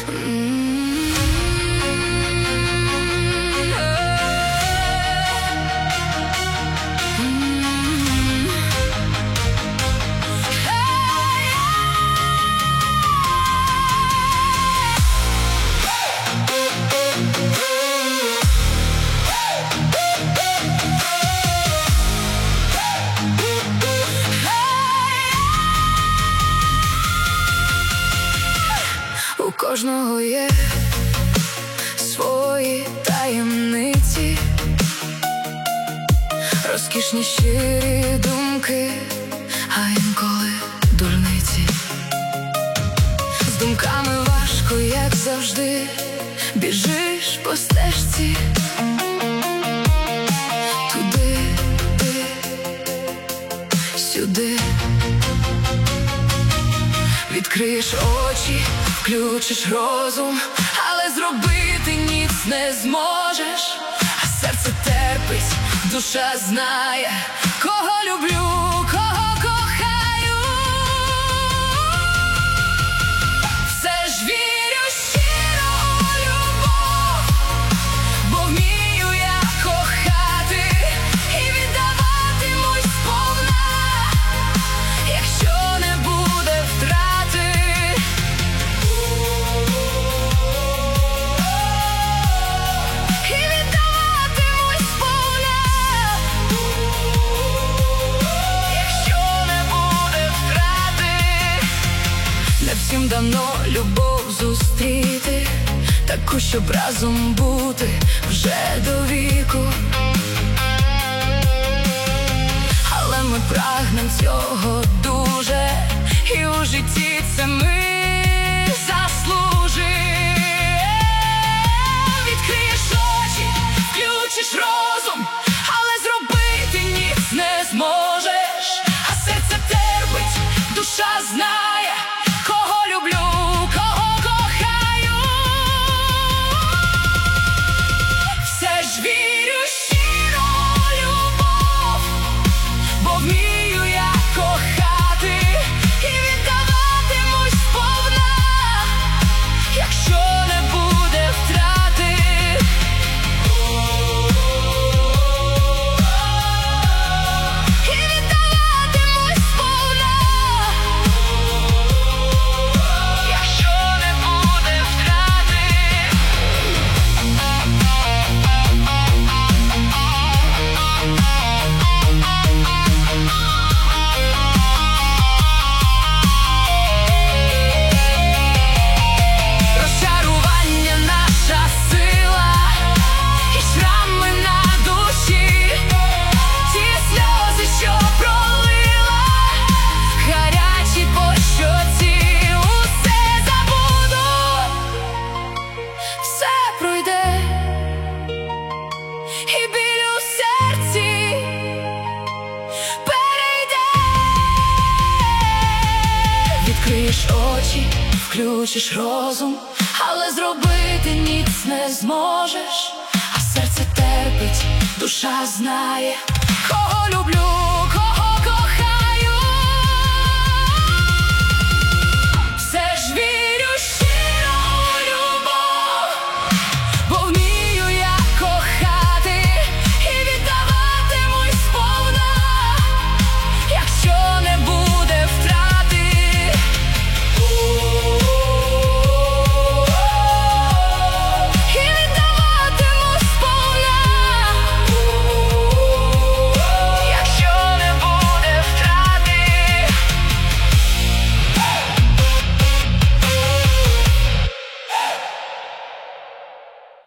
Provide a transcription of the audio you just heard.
У кожного є свої таємниці, розкішні щирі думки, а інколи дурниці. З думками важко, як завжди, біжиш по стежці туди, сюди. Відкриєш очі, включиш розум, але зробити ніц не зможеш. А серце терпить, душа знає, кого люблю, кого кохаю. Все ж вірю щиро у любов, бо вмію я кохати і віддаватимусь сповна, якщо не буде втрати. Не всім дано любов зустріти, таку, щоб разом бути вже до віку. Але ми прагнем цього дуже, і у житті це ми заслужимо. Відкриєш очі, включиш розум, але зробити ніц не зможеш. А серце терпить, душа знає, кого люблю, кого кохаю. Все ж вірю щиро у любов, бо вмію я кохати і віддаватимусь сповна, якщо не буде втрати. І віддаватимусь сповна, якщо не буде втрати. Розчарування наша сила, і шрами на душі, ті сльози, що пролила, гарячі по щоці. Усе забуду, все пройде, і біль у серці перейде. Відкриєш очі, включиш розум, але зробити ніц не зможеш. А серце терпить, душа знає, кого люблю,